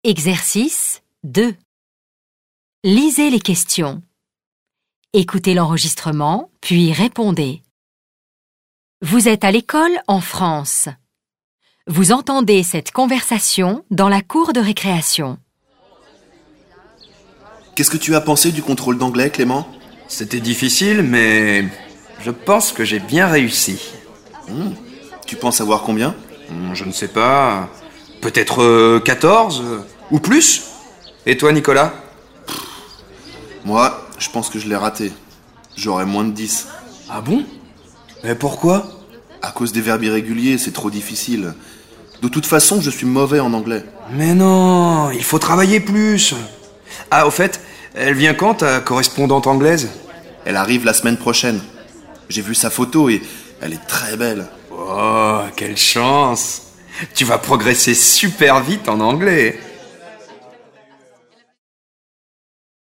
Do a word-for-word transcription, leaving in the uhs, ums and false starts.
Exercice deux. Lisez les questions. Écoutez l'enregistrement, puis répondez. Vous êtes à l'école en France. Vous entendez cette conversation dans la cour de récréation. Qu'est-ce que tu as pensé du contrôle d'anglais, Clément ? C'était difficile, mais je pense que j'ai bien réussi. Mmh. Tu penses avoir combien ? Je ne sais pas. Peut-être euh, quatorze ou plus ? Et toi, Nicolas ? Moi, je pense que je l'ai raté. J'aurais moins de dix. Ah bon ? Mais pourquoi ? À cause des verbes irréguliers, c'est trop difficile. De toute façon, je suis mauvais en anglais. Mais non, il faut travailler plus. Ah, au fait, elle vient quand, ta correspondante anglaise ? Elle arrive la semaine prochaine. J'ai vu sa photo et elle est très belle. Oh, quelle chance ! Tu vas progresser super vite en anglais.